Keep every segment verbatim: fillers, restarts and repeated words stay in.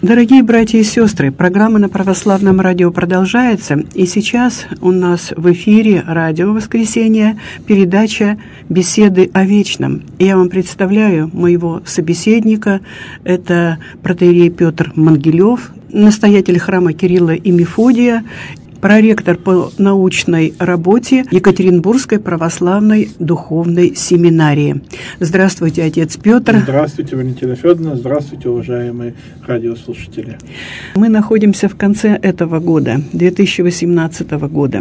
Дорогие братья и сестры, программа на Православном радио продолжается, и сейчас у нас в эфире радио «Воскресенье» передача «Беседы о вечном». Я вам представляю моего собеседника, это протоиерей Петр Мангелев, настоятель храма Кирилла и Мефодия, проректор по научной работе Екатеринбургской православной духовной семинарии. Здравствуйте, отец Петр. Здравствуйте, Валентина Федоровна. Здравствуйте, уважаемые радиослушатели. Мы находимся в конце этого года, две тысячи восемнадцатого года.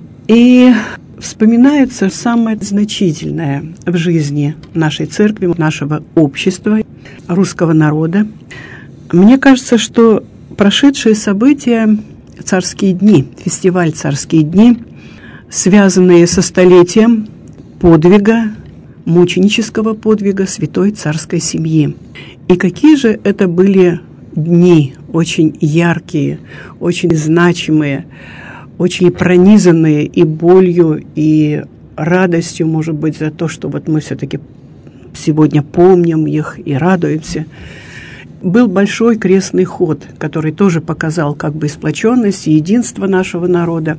И вспоминается самое значительное в жизни нашей церкви, нашего общества, русского народа. Мне кажется, что прошедшие события, «Царские дни», фестиваль «Царские дни», связанные со столетием подвига, мученического подвига святой царской семьи. И какие же это были дни, очень яркие, очень значимые, очень пронизанные и болью, и радостью, может быть, за то, что вот мы все-таки сегодня помним их и радуемся. Был большой крестный ход, который тоже показал как бы сплоченность и единство нашего народа.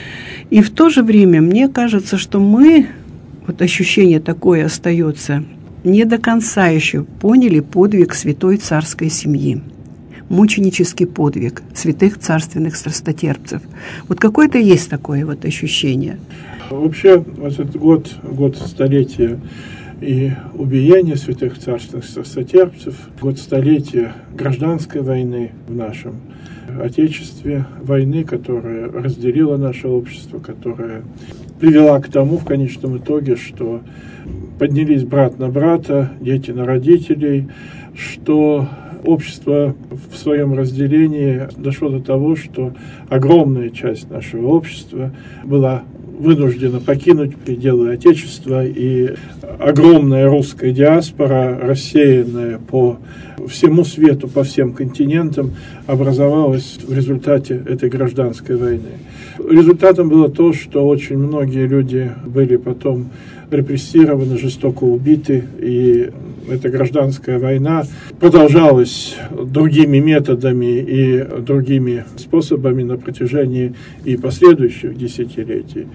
И в то же время мне кажется, что мы, вот ощущение такое остается, не до конца еще поняли подвиг святой царской семьи, мученический подвиг святых царственных страстотерпцев. Вот какое-то есть такое вот ощущение. Вообще, вот этот год, год столетия и убиения святых царственных страстотерпцев, год столетия гражданской войны в нашем Отечестве, войны, которая разделила наше общество, которая привела к тому в конечном итоге, что поднялись брат на брата, дети на родителей, что общество в своем разделении дошло до того, что огромная часть нашего общества была вынуждена покинуть пределы Отечества, и огромная русская диаспора, рассеянная по всему свету, по всем континентам, образовалась в результате этой гражданской войны. Результатом было то, что очень многие люди были потом репрессированы, жестоко убиты, и эта гражданская война продолжалась другими методами и другими способами на протяжении и последующих десятилетий.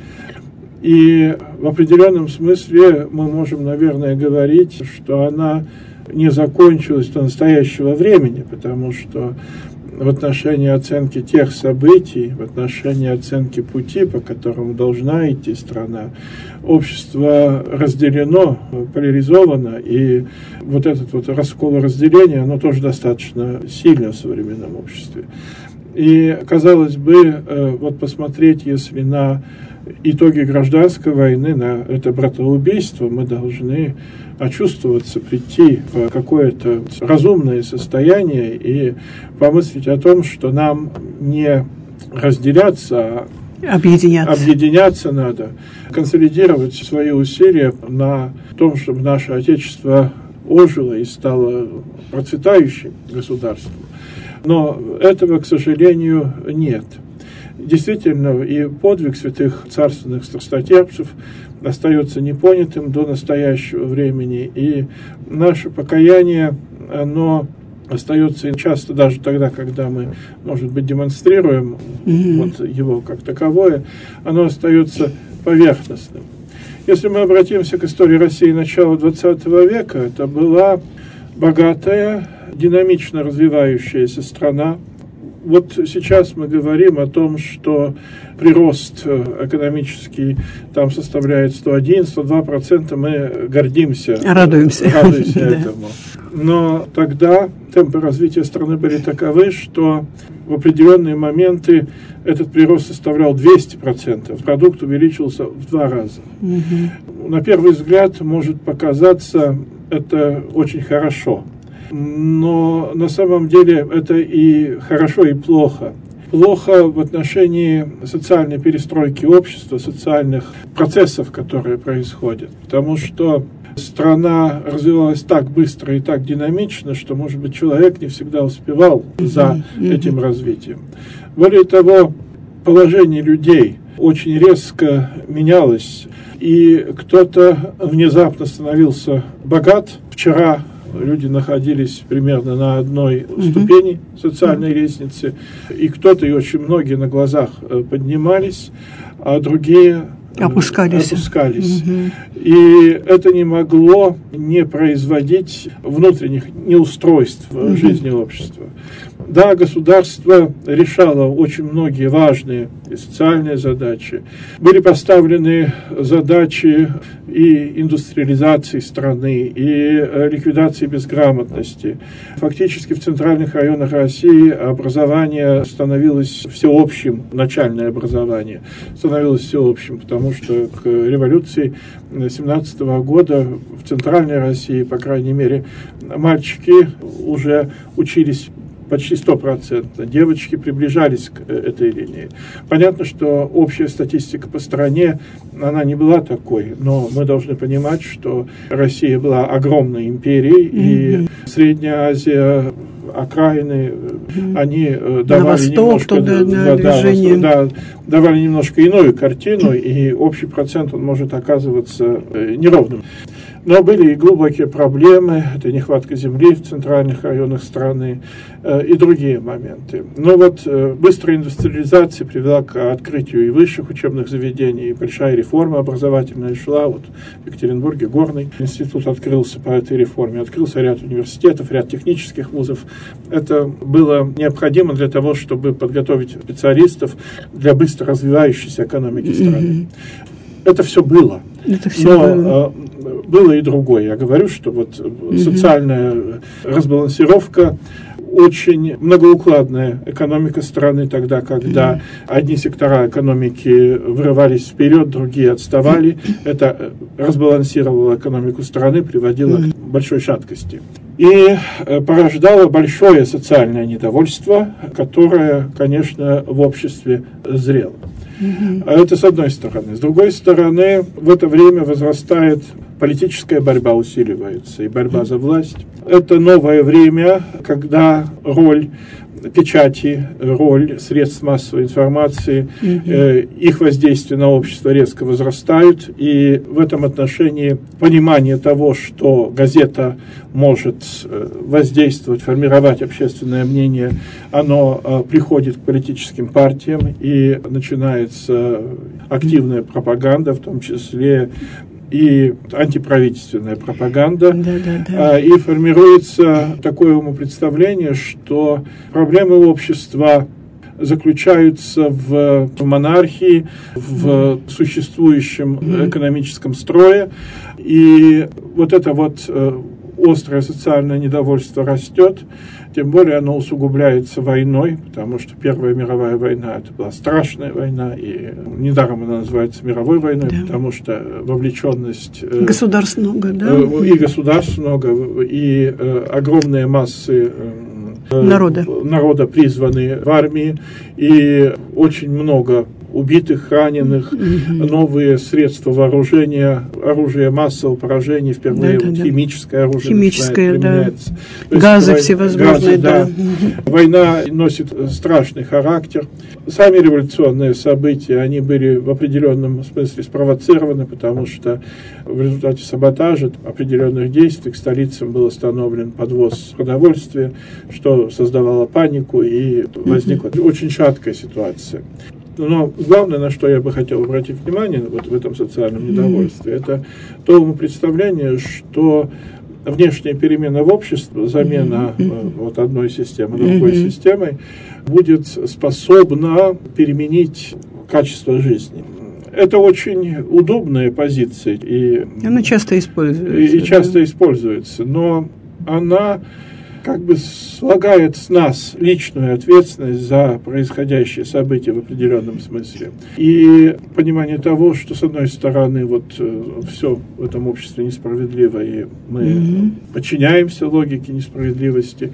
И в определенном смысле мы можем, наверное, говорить, что она не закончилась до настоящего времени, потому что в отношении оценки тех событий, в отношении оценки пути, по которому должна идти страна, общество разделено, поляризовано, и вот этот вот раскол и разделение, оно тоже достаточно сильно в современном обществе. И, казалось бы, вот посмотреть, если на итоги гражданской войны, на это братоубийство, мы должны очувствоваться, прийти в какое-то разумное состояние и помыслить о том, что нам не разделяться, а объединяться. объединяться надо, консолидировать свои усилия на том, чтобы наше Отечество ожило и стало процветающим государством. Но этого, к сожалению, нет. Действительно, и подвиг святых царственных страстотерпцев остается непонятым до настоящего времени, и наше покаяние, оно остается часто даже тогда, когда мы, может быть, демонстрируем mm-hmm. вот его как таковое, оно остается поверхностным. Если мы обратимся к истории России начала двадцатого века, это была богатая, динамично развивающаяся страна. Вот сейчас мы говорим о том, что прирост экономический там составляет сто один - сто два процента, мы гордимся, радуемся, радуемся этому. Но тогда темпы развития страны были таковы, что в определенные моменты этот прирост составлял двести процентов, продукт увеличился в два раза. Угу. На первый взгляд может показаться это очень хорошо. Но на самом деле это и хорошо, и плохо. Плохо в отношении социальной перестройки общества, социальных процессов, которые происходят. Потому что страна развивалась так быстро и так динамично, что, может быть, человек не всегда успевал за этим развитием. Более того, положение людей очень резко менялось, и кто-то внезапно становился богат. Вчера люди находились примерно на одной угу. ступени социальной угу. лестницы, и кто-то, и очень многие на глазах поднимались, а другие опускались. опускались. Угу. И это не могло не производить внутренних неустройств угу. в жизни общества. Да, государство решало очень многие важные и социальные задачи. Были поставлены задачи и индустриализации страны, и ликвидации безграмотности. Фактически в центральных районах России образование становилось всеобщим, начальное образование становилось всеобщим, потому что к революции семнадцатого года в центральной России, по крайней мере, мальчики уже учились почти стопроцентно. Девочки приближались к этой линии. Понятно, что общая статистика по стране, она не была такой, но мы должны понимать, что Россия была огромной империей, mm-hmm. и Средняя Азия, окраины, mm-hmm. они давали восток, немножко, туда, да, да, да, давали немножко иную картину, и общий процент он может оказываться неровным. Но были и глубокие проблемы, это нехватка земли в центральных районах страны э, и другие моменты. Но вот э, быстрая индустриализация привела к открытию и высших учебных заведений, и большая реформа образовательная шла. Вот в Екатеринбурге Горный институт открылся по этой реформе, открылся ряд университетов, ряд технических вузов. Это было необходимо для того, чтобы подготовить специалистов для быстро развивающейся экономики страны. Mm-hmm. Это все было. Это все Но было. Э, было и другое. Я говорю, что вот mm-hmm. социальная разбалансировка, очень многоукладная экономика страны тогда, когда mm-hmm. одни сектора экономики вырывались вперед, другие отставали. Mm-hmm. Это разбалансировало экономику страны, приводило mm-hmm. к большой шаткости. И порождало большое социальное недовольство, которое, конечно, в обществе зрело. Mm-hmm. Это с одной стороны. С другой стороны, в это время возрастает политическая борьба, усиливается, и борьба mm-hmm. за власть. Это новое время, когда роль печати, роль средств массовой информации, mm-hmm. э, их воздействие на общество резко возрастают, и в этом отношении понимание того, что газета может э, воздействовать, формировать общественное мнение, оно э, приходит к политическим партиям, и начинается активная пропаганда, в том числе и антиправительственная пропаганда, да, да, да. И формируется такое умопредставление, что проблемы общества заключаются в, в монархии, в существующем экономическом строе, и вот это вот острое социальное недовольство растет, тем более оно усугубляется войной, потому что Первая мировая война это была страшная война, и недаром она называется мировой войной, да. потому что вовлеченность... Государств много, да? И государств много, и огромные массы народа. народа призваны в армии, и очень много убитых, раненых, mm-hmm. новые средства вооружения, оружие массового поражения, впервые да, да, да. химическое оружие химическое, применяется. Да. Газы всевозможные, газы, да. да. Война носит страшный характер. Сами революционные события, они были в определенном смысле спровоцированы, потому что в результате саботажа определенных действий к столицам был остановлен подвоз продовольствия, что создавало панику, и возникла mm-hmm. очень шаткая ситуация. Но главное, на что я бы хотел обратить внимание вот в этом социальном недовольстве, mm-hmm. это то умопредставление, что внешняя перемена в обществе, замена mm-hmm. вот одной системы другой mm-hmm. системой, будет способна переменить качество жизни. Это очень удобная позиция. И она часто используется. И, и часто да? используется, но она как бы слагает с нас личную ответственность за происходящие события в определенном смысле. И понимание того, что, с одной стороны, вот все в этом обществе несправедливо, и мы mm-hmm. подчиняемся логике несправедливости.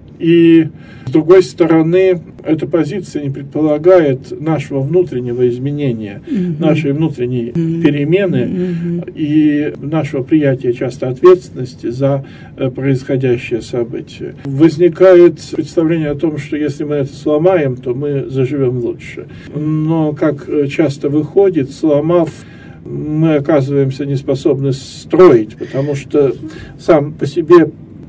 И, с другой стороны, эта позиция не предполагает нашего внутреннего изменения, mm-hmm. нашей внутренней mm-hmm. перемены mm-hmm. и нашего приятия часто ответственности за происходящее событие. Возникает представление о том, что если мы это сломаем, то мы заживем лучше. Но, как часто выходит, сломав, мы оказываемся неспособны строить, потому что сам по себе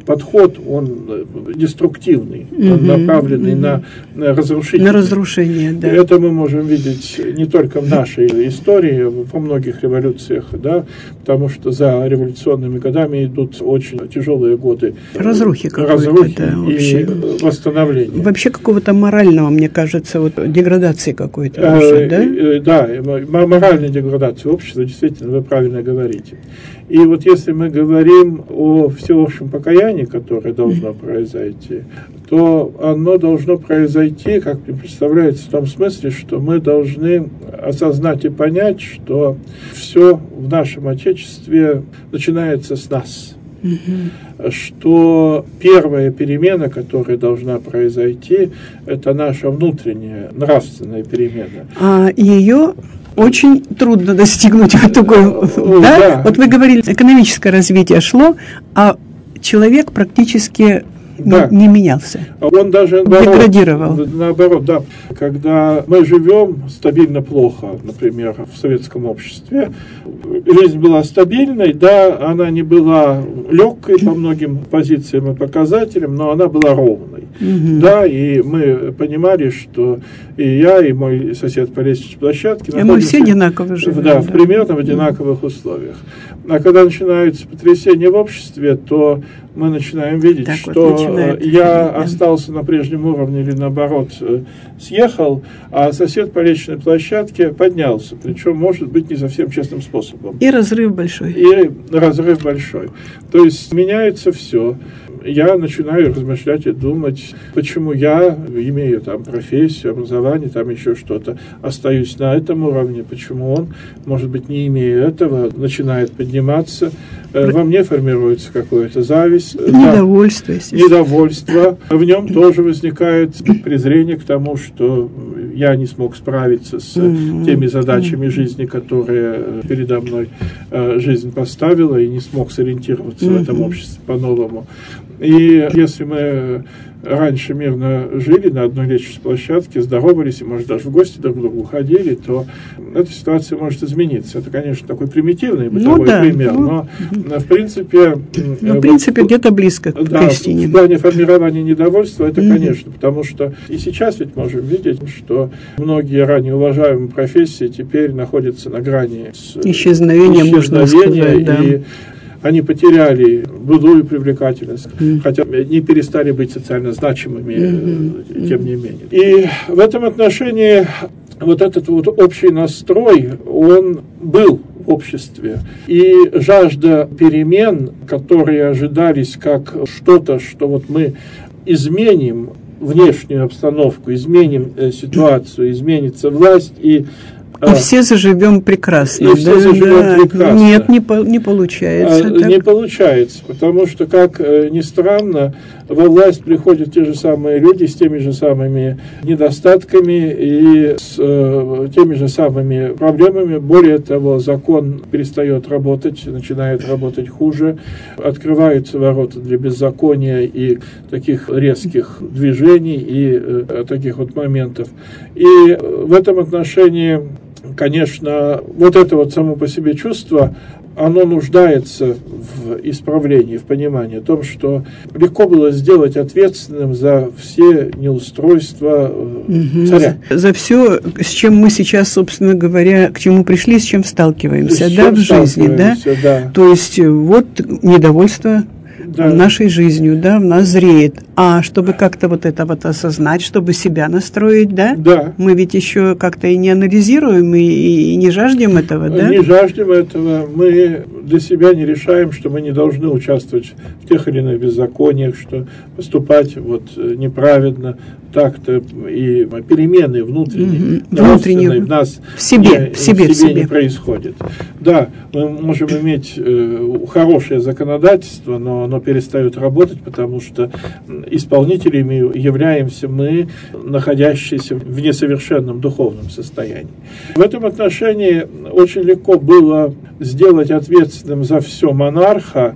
подход, он деструктивный, mm-hmm. он направленный mm-hmm. на, на разрушение. На разрушение, да. Это мы можем видеть не только в нашей истории, во многих революциях, да, потому что за революционными годами идут очень тяжелые годы разрухи, разрухи да, и вообще. Восстановления. Вообще какого-то морального, мне кажется, вот деградации какой-то. Уже, да? Да, моральной деградации общества, действительно, вы правильно говорите. И вот если мы говорим о всеобщем покаянии, которое должно произойти, то оно должно произойти, как мне представляется, в том смысле, что мы должны осознать и понять, что все в нашем Отечестве начинается с нас. Mm-hmm. Что первая перемена, которая должна произойти, это наша внутренняя нравственная перемена. А ее очень трудно достигнуть вот такой, да? Да. Вот вы говорили, экономическое развитие шло, а человек практически да. не, не менялся. Он даже наоборот, деградировал. Наоборот, да. Когда мы живем стабильно плохо, например, в советском обществе, жизнь была стабильной, да, она не была легкой по многим позициям и показателям, но она была ровной. Угу. Да, и мы понимали, что и я, и мой сосед по лестничной площадке находимся, мы все одинаково живем. Да, в примерно в одинаковых условиях. А когда начинаются потрясения в обществе, то мы начинаем видеть, так что вот начинает, я да. остался на прежнем уровне или наоборот съехал, а сосед по лестничной площадке поднялся, причем, может быть, не совсем честным способом. И разрыв большой. И разрыв большой. То есть меняется все. Я начинаю размышлять и думать, почему я, имею там профессию, образование, там еще что-то, остаюсь на этом уровне, почему он, может быть, не имея этого, начинает подниматься. Во мне формируется какая-то зависть. Недовольство, естественно. Недовольство. В нем тоже возникает презрение к тому, что я не смог справиться с mm-hmm. теми задачами mm-hmm. жизни, которые передо мной жизнь поставила, и не смог сориентироваться mm-hmm. в этом обществе по-новому. И если мы раньше мирно жили на одной лестничной площадке, здоровались и, может, даже в гости друг к другу ходили, то эта ситуация может измениться. Это, конечно, такой примитивный бытовой ну, да. пример, но, в принципе... Ну, в принципе, вот, где-то близко к да, истине. В плане формирования недовольства, это, mm-hmm. конечно, потому что и сейчас ведь можем видеть, что многие ранее уважаемые профессии теперь находятся на грани исчезновения, можно сказать, да. И они потеряли былую привлекательность, mm. хотя не перестали быть социально значимыми, mm-hmm. тем не менее. И в этом отношении вот этот вот общий настрой, он был в обществе. И жажда перемен, которые ожидались как что-то, что вот мы изменим внешнюю обстановку, изменим э, ситуацию, изменится власть, и И все заживем прекрасно. И да, все заживем да. прекрасно. Нет, не, по, не получается. А, не получается, потому что, как ни странно, во власть приходят те же самые люди с теми же самыми недостатками и с э, теми же самыми проблемами. Более того, закон перестает работать, начинает работать хуже, открываются ворота для беззакония и таких резких движений и э, таких вот моментов. И в этом отношении, конечно, вот это вот само по себе чувство, оно нуждается в исправлении, в понимании о том, что легко было сделать ответственным за все неустройства угу. царя. За, за все, с чем мы сейчас, собственно говоря, к чему пришли, с чем сталкиваемся, с да, чем в жизни, да? да? То есть вот недовольство да. нашей жизнью, да, в нас зреет. А чтобы как-то вот это вот осознать, чтобы себя настроить, да? Да. Мы ведь еще как-то и не анализируем, и, и не жаждем этого, да? Не жаждем этого. Мы для себя не решаем, что мы не должны участвовать в тех или иных беззакониях, что поступать вот неправедно, так-то и перемены внутренние, угу. внутренние в нас в себе, не, в себе, в себе в себе. не происходит. Да, мы можем иметь э, хорошее законодательство, но оно перестает работать, потому что исполнителями являемся мы, находящиеся в несовершенном духовном состоянии. В этом отношении очень легко было сделать ответственным за все монарха,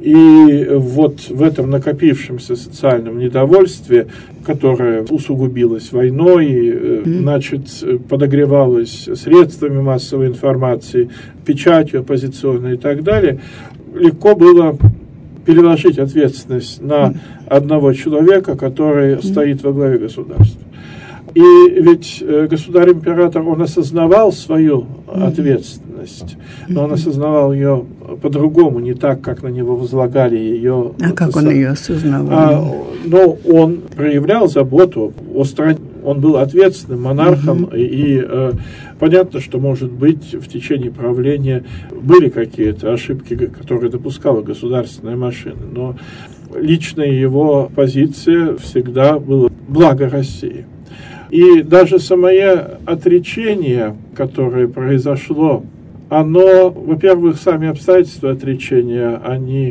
и вот в этом накопившемся социальном недовольстве, которое усугубилось войной, mm-hmm. значит, подогревалось средствами массовой информации, печатью оппозиционной и так далее, легко было переложить ответственность на одного человека, который стоит во главе государства. И ведь государь-император, он осознавал свою ответственность, но он осознавал ее по-другому, не так, как на него возлагали ее. А как он ее осознавал? А, но он проявлял заботу о стране, он был ответственным монархом, угу. и, и э, понятно, что, может быть, в течение правления были какие-то ошибки, которые допускала государственная машина, но личная его позиция всегда была благо России. И даже самое отречение, которое произошло, оно, во-первых, сами обстоятельства отречения, они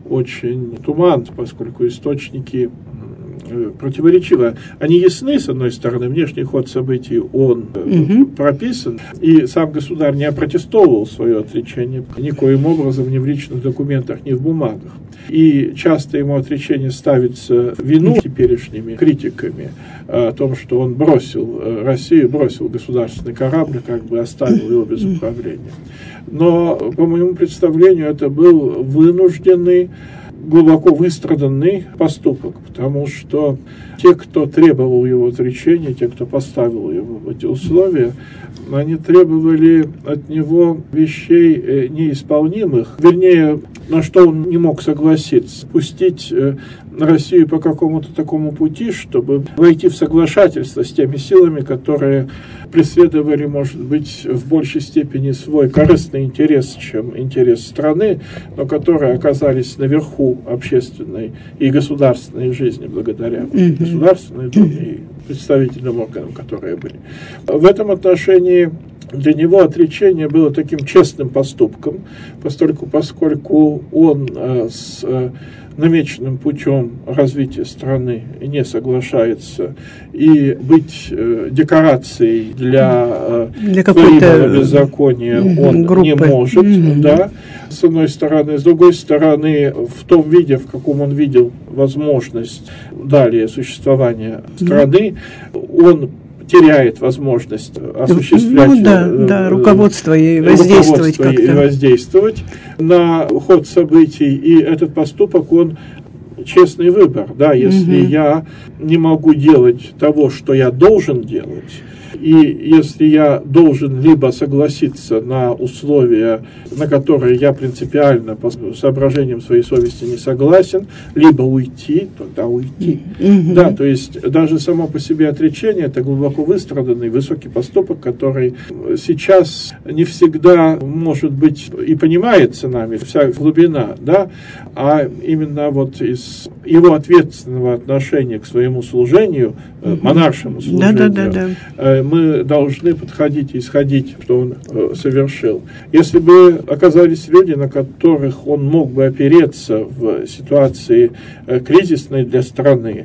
очень туманны, поскольку источники противоречивы. Они ясны, с одной стороны, внешний ход событий, он угу. прописан, и сам государь не опротестовывал свое отречение никоим образом ни в личных документах, ни в бумагах. И часто ему отречение ставится в вину теперешними критиками о том, что он бросил Россию, бросил государственный корабль, как бы оставил его без управления. Но, по моему представлению, это был вынужденный, глубоко выстраданный поступок, потому что те, кто требовал его отречения, те, кто поставил его в эти условия, они требовали от него вещей неисполнимых, вернее, на что он не мог согласиться. Пустить Россию по какому-то такому пути, чтобы войти в соглашательство с теми силами, которые преследовали, может быть, в большей степени свой корыстный интерес, чем интерес страны, но которые оказались наверху общественной и государственной жизни благодаря mm-hmm. Государственной Думе и представительным органам, которые были. В этом отношении для него отречение было таким честным поступком, поскольку, поскольку он э, с э, намеченным путем развития страны не соглашается, и быть э, декорацией для, э, для творимого беззакония он группы. не может, mm-hmm. да, с одной стороны. С другой стороны, в том виде, в каком он видел возможность далее существования страны, mm-hmm. он теряет возможность осуществлять ну, да, э, да, руководство и воздействовать, руководство и воздействовать на ход событий. И этот поступок, он честный выбор. Да, если угу. я не могу делать того, что я должен делать, и если я должен либо согласиться на условия, на которые я принципиально по соображениям своей совести не согласен, либо уйти, тогда уйти. Mm-hmm. Да, то есть даже само по себе отречение – это глубоко выстраданный, высокий поступок, который сейчас не всегда, может быть, и понимается нами, вся глубина, да, а именно вот из его ответственного отношения к своему служению, mm-hmm. монаршему служению, да, да, да, да. мы должны подходить и исходить, что он э, совершил. Если бы оказались люди, на которых он мог бы опереться в ситуации э, кризисной для страны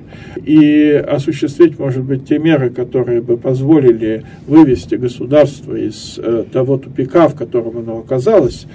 и осуществить, может быть, те меры, которые бы позволили вывести государство из э, того тупика, в котором оно оказалось,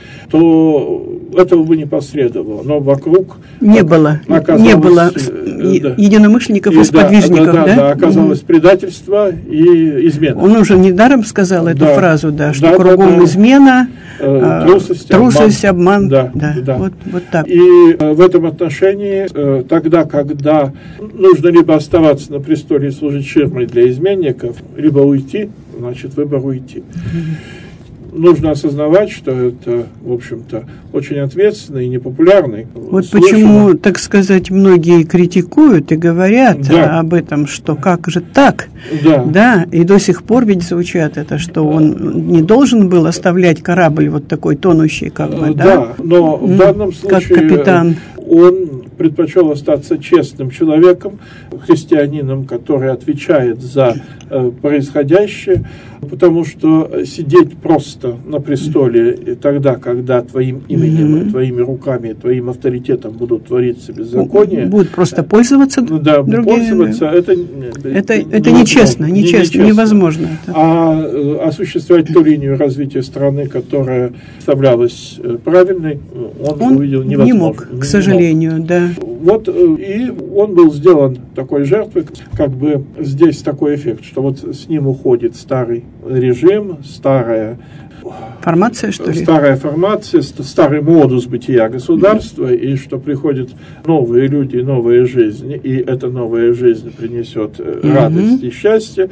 то этого бы не последовало. Но вокруг не было, не было э, да, единомышленников и сподвижников, да? Да, да, да, оказалось mm-hmm. предательство и измена. Он уже недаром сказал эту да, фразу, да, что да, кругом да, измена, э, трусость, трусость, обман. обман. Да, да, да. Вот, вот так. И э, в этом отношении, э, тогда, когда нужно либо оставаться на престоле и служить ширмой для изменников, либо уйти, значит, выбор уйти. Mm-hmm. Нужно осознавать, что это, в общем-то, очень ответственный и непопулярный. Вот слышимо. Почему, так сказать, многие критикуют и говорят да. об этом, что как же так? Да. да. И до сих пор ведь звучат это, что он не должен был оставлять корабль вот такой тонущий, как бы, да? Да, но в данном случае как капитан. Он предпочел остаться честным человеком, христианином, который отвечает за э, происходящее, потому что сидеть просто на престоле тогда, когда твоим именем, mm-hmm. твоими руками, твоим авторитетом будут твориться беззакония. Будут просто пользоваться. Да, другими. пользоваться. Это, это, это нечестно, нечестно, нечестно, невозможно. Это. А осуществлять ту линию развития страны, которая представлялась правильной, он, он увидел невозможно. Не мог, к сожалению, не мог. да. Вот, и он был сделан такой жертвой, как бы здесь такой эффект, что вот с ним уходит старый режим, старая формация, что ли? Старая формация, старый модус бытия государства, и что приходят новые люди, новая жизнь, и эта новая жизнь принесет mm-hmm. радость и счастье.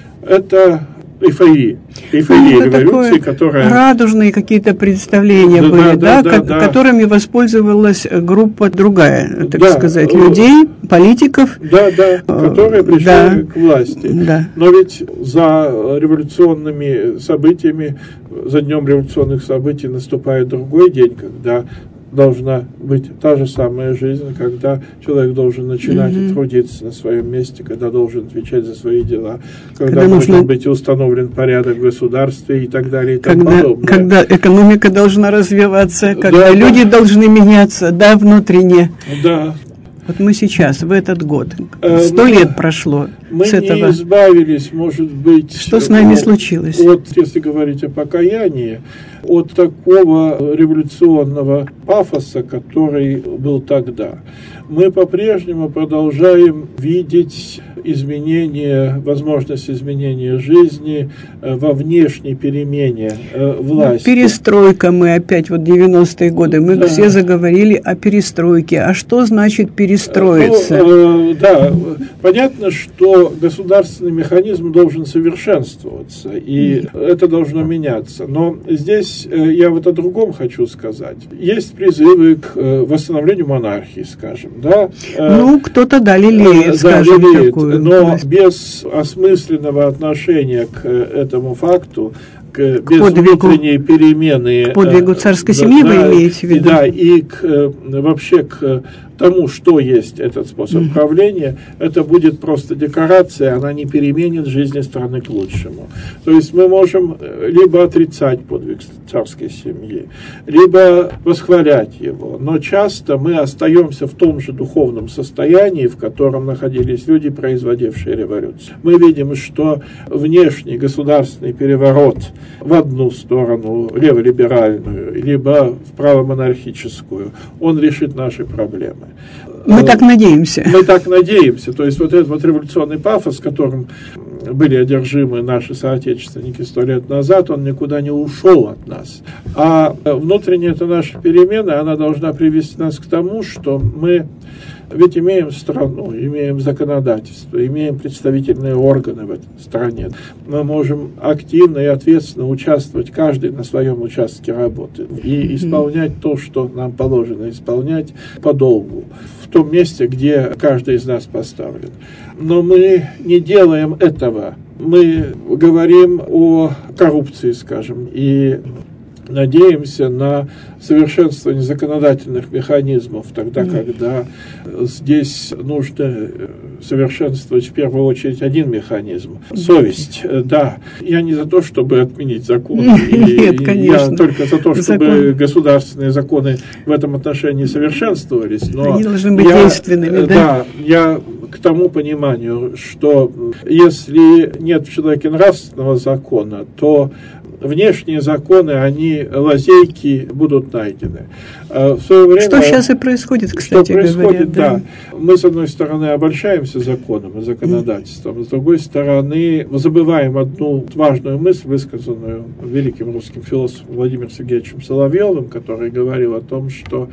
Это эйфория, эйфория ну, революции, которая... Радужные какие-то представления да, были, да, да, да, ко- да, которыми воспользовалась группа другая, так да, сказать, людей, политиков. Да, да, которые пришли да, к власти. Да. Но ведь за революционными событиями, за днем революционных событий наступает другой день, когда должна быть та же самая жизнь, когда человек должен начинать mm-hmm. трудиться на своем месте, когда должен отвечать за свои дела, когда, когда должен нужно... быть установлен порядок в государстве и так далее и тому когда, подобное. Когда экономика должна развиваться, когда да, люди да. должны меняться, да, внутренне. Да. Вот мы сейчас, в этот год, сто лет прошло мы с этого. Мы не избавились, может быть... Что с нами от, случилось? От, если говорить о покаянии, от такого революционного пафоса, который был тогда. Мы по-прежнему продолжаем видеть изменения, возможность изменения жизни во внешней перемене власти. Перестройка мы опять, вот девяностые годы, мы да. все заговорили о перестройке. А что значит перестроиться? Ну, э, да, понятно, что государственный механизм должен совершенствоваться, и mm. это должно меняться. Но здесь э, я вот о другом хочу сказать. Есть призывы к э, восстановлению монархии, скажем. Да? Ну, кто-то да, лелеет, да, скажем, лелеет, такую. Но без осмысленного отношения к этому факту, к, к без подвигу, внутренней перемены... К подвигу царской семьи да, вы имеете в виду? Да, и к, вообще к тому, что есть этот способ mm-hmm. правления, это будет просто декорация, она не переменит жизни страны к лучшему. То есть мы можем либо отрицать подвиг царской семьи, либо восхвалять его, но часто мы остаемся в том же духовном состоянии, в котором находились люди, производившие революцию. Мы видим, что внешний государственный переворот в одну сторону, леволиберальную, либо в правомонархическую, он решит наши проблемы. Мы так надеемся. Мы так надеемся. То есть вот этот вот революционный пафос, которым были одержимы наши соотечественники сто лет назад, он никуда не ушел от нас. А внутренняя эта наша перемена, она должна привести нас к тому, что мы ведь имеем страну, имеем законодательство, имеем представительные органы в этой стране. Мы можем активно и ответственно участвовать, каждый на своем участке работы, и исполнять то, что нам положено исполнять по долгу, в том месте, где каждый из нас поставлен. Но мы не делаем этого. Мы говорим о коррупции, скажем, и надеемся на совершенствование законодательных механизмов, тогда, mm. когда здесь нужно совершенствовать в первую очередь один механизм – совесть. Да, я не за то, чтобы отменить законы, Нет, и, конечно. Я только за то, чтобы Закон. государственные законы в этом отношении совершенствовались. Но они должны быть я, действенными, да? Да, я к тому пониманию, что если нет в человеке нравственного закона, то внешние законы, они, лазейки будут найдены. В свое время, что сейчас и происходит, кстати что происходит, говоря. Да. да. Мы, с одной стороны, обольщаемся законом и законодательством, mm. с другой стороны, забываем одну важную мысль, высказанную великим русским философом Владимиром Сергеевичем Соловьевым, который говорил о том, что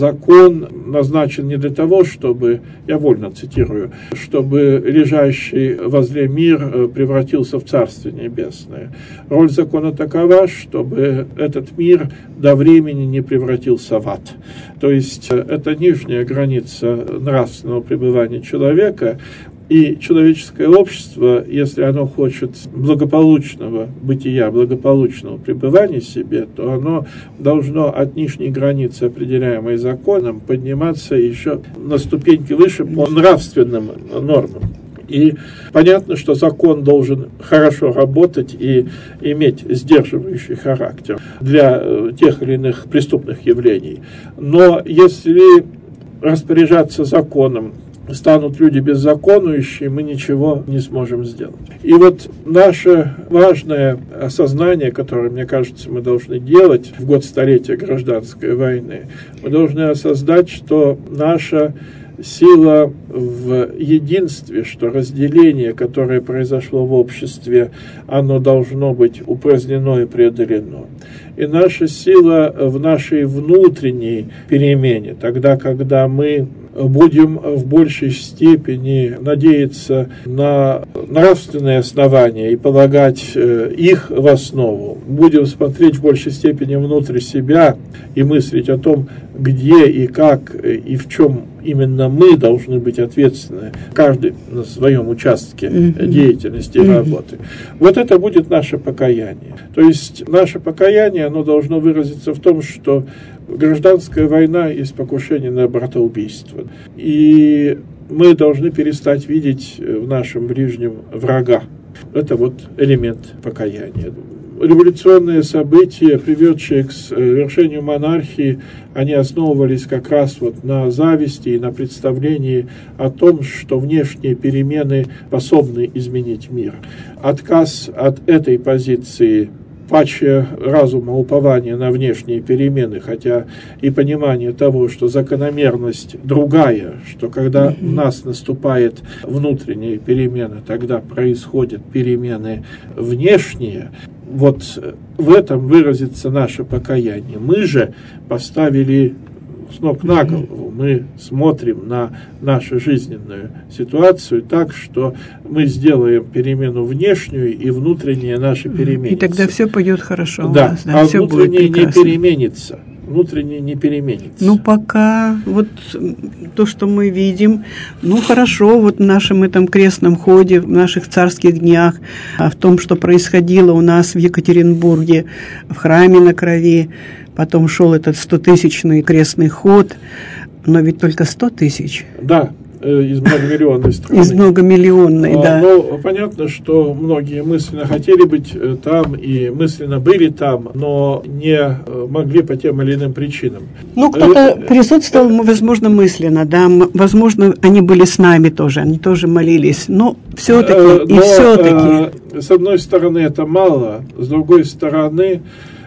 закон назначен не для того, чтобы, я вольно цитирую, чтобы лежащий возле мир превратился в Царствие Небесное. Роль закона такова, чтобы этот мир до времени не превратился в ад. То есть это нижняя граница нравственного пребывания человека, и человеческое общество, если оно хочет благополучного бытия, благополучного пребывания себе, то оно должно от нижней границы, определяемой законом, подниматься еще на ступеньки выше по нравственным нормам. И понятно, что закон должен хорошо работать и иметь сдерживающий характер для тех или иных преступных явлений. Но если распоряжаться законом станут люди беззаконующие, мы ничего не сможем сделать. И вот наше важное осознание, которое, мне кажется, мы должны делать в год столетия гражданской войны, мы должны осознать, что наша сила в единстве, что разделение, которое произошло в обществе, оно должно быть упразднено и преодолено. И наша сила в нашей внутренней перемене, тогда, когда мы будем в большей степени надеяться на нравственные основания и полагать их в основу, будем смотреть в большей степени внутрь себя и мыслить о том, где и как и в чем именно мы должны быть ответственны, каждый на своем участке mm-hmm. деятельности и mm-hmm. работы. Вот это будет наше покаяние. То есть наше покаяние, оно должно выразиться в том, что гражданская война есть покушение на братоубийство. И мы должны перестать видеть в нашем ближнем врага. Это вот элемент покаяния. Революционные события, приведшие к совершению монархии, они основывались как раз вот на зависти и на представлении о том, что внешние перемены способны изменить мир. Отказ от этой позиции, паче разума, упования на внешние перемены, хотя и понимание того, что закономерность другая, что когда mm-hmm. у нас наступает внутренняя перемена, тогда происходят перемены внешние. Вот в этом выразится наше покаяние. Мы же поставили с ног на голову, мы смотрим на нашу жизненную ситуацию так, что мы сделаем перемену внешнюю, и внутренняя наша переменится. И тогда все пойдет хорошо. Да, у нас, да, а все внутреннее будет не переменится. Внутренне не переменится. Ну, пока вот то, что мы видим, ну, хорошо, вот в нашем этом крестном ходе, в наших царских днях, в том, что происходило у нас в Екатеринбурге, в храме на Крови, потом шел этот стотысячный крестный ход, но ведь только сто тысяч. Да. Из многомиллионной страны. Из многомиллионной, а, да. Ну, понятно, что многие мысленно хотели быть там и мысленно были там, но не могли по тем или иным причинам. Ну, кто-то присутствовал, возможно, мысленно, да, возможно, они были с нами тоже, они тоже молились, но все-таки, и все-таки. С одной стороны, это мало, с другой стороны,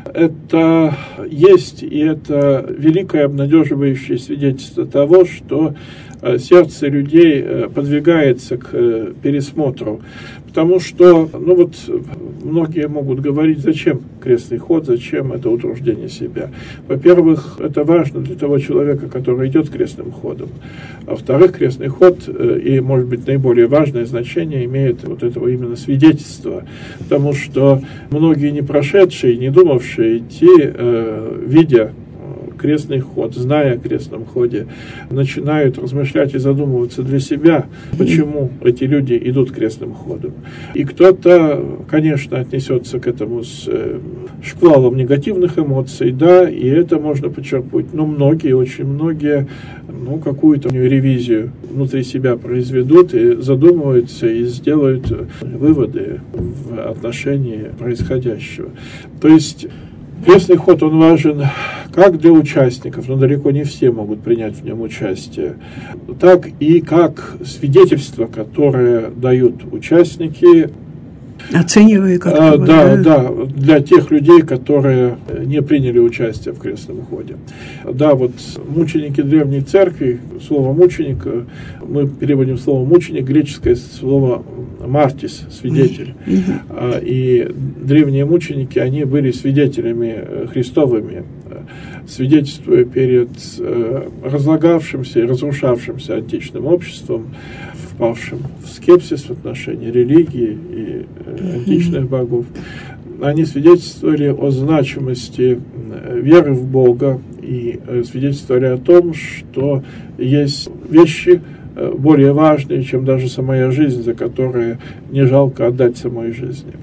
это есть, и это великое обнадеживающее свидетельство того, что сердце людей подвигается к пересмотру. Потому что, ну вот, многие могут говорить, зачем крестный ход, зачем это утруждение себя. Во-первых, это важно для того человека, который идет крестным ходом. А во-вторых, крестный ход, и, может быть, наиболее важное значение имеет вот этого именно свидетельства. Потому что многие не прошедшие, не думавшие идти, видя крестный ход, зная о крестном ходе, начинают размышлять и задумываться для себя, почему эти люди идут крестным ходом. И кто-то, конечно, отнесется к этому с шквалом негативных эмоций, да, и это можно подчеркнуть, но многие, очень многие, ну, какую-то ревизию внутри себя произведут и задумываются и сделают выводы в отношении происходящего. То есть крестный ход, он важен как для участников, но далеко не все могут принять в нем участие, так и как свидетельство, которое дают участники. Оценивая как-то. А, да, да, для тех людей, которые не приняли участие в крестном ходе. Да, вот мученики Древней Церкви, слово «мученик», мы переводим слово «мученик», греческое слово «мартис», свидетель. Mm-hmm. И древние мученики, они были свидетелями Христовыми, свидетельствуя перед разлагавшимся и разрушавшимся античным обществом, впавшим в скепсис в отношении религии и античных богов. Они свидетельствовали о значимости веры в Бога и свидетельствовали о том, что есть вещи более важные, чем даже самая жизнь, за которые не жалко отдать самой жизни.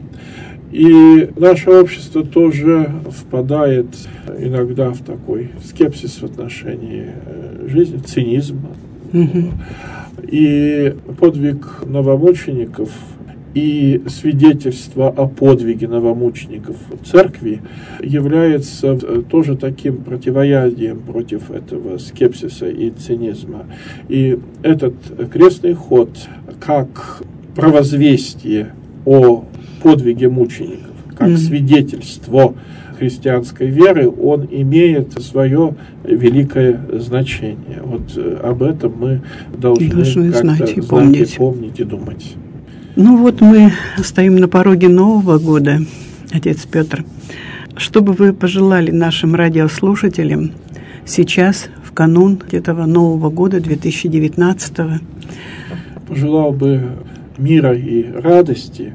И наше общество тоже впадает иногда в такой скепсис в отношении жизни, цинизм. Mm-hmm. И подвиг новомучеников и свидетельство о подвиге новомучеников церкви является тоже таким противоядием против этого скепсиса и цинизма. И этот крестный ход, как провозвестие о подвиге мучеников, как mm-hmm. свидетельство христианской веры, он имеет свое великое значение. Вот об этом мы должны, должны как-то знать и помнить. помнить и думать. Ну вот мы стоим на пороге Нового года, отец Петр. Что бы вы пожелали нашим радиослушателям сейчас, в канун этого Нового года две тысячи девятнадцатого? Пожелал бы мира и радости,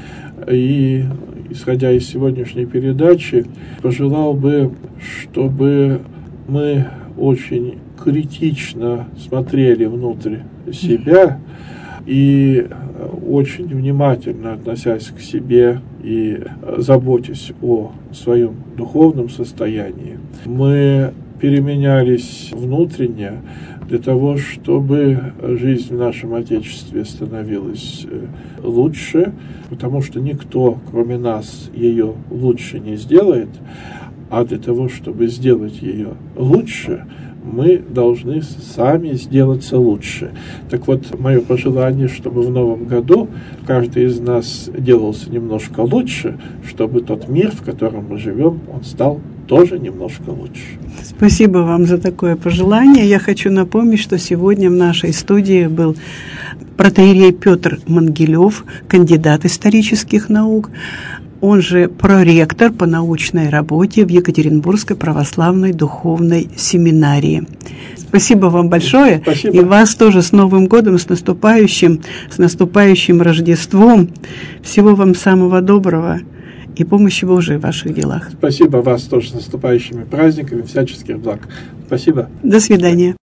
и, исходя из сегодняшней передачи, пожелал бы, чтобы мы очень критично смотрели внутрь себя и очень внимательно относясь к себе и заботясь о своем духовном состоянии, мы переменялись внутренне для того, чтобы жизнь в нашем Отечестве становилась лучше, потому что никто, кроме нас, ее лучше не сделает, а для того, чтобы сделать ее лучше, мы должны сами сделаться лучше. Так вот, мое пожелание, чтобы в новом году каждый из нас делался немножко лучше, чтобы тот мир, в котором мы живем, он стал тоже немножко лучше. Спасибо вам за такое пожелание. Я хочу напомнить, что сегодня в нашей студии был протоиерей Петр Мангелев, кандидат исторических наук, он же проректор по научной работе в Екатеринбургской православной духовной семинарии. Спасибо вам большое. Спасибо. И вас тоже с Новым годом, с наступающим, с наступающим Рождеством. Всего вам самого доброго и помощи Божией в ваших делах. Спасибо вас тоже с наступающими праздниками, всяческих благ. Спасибо. До свидания.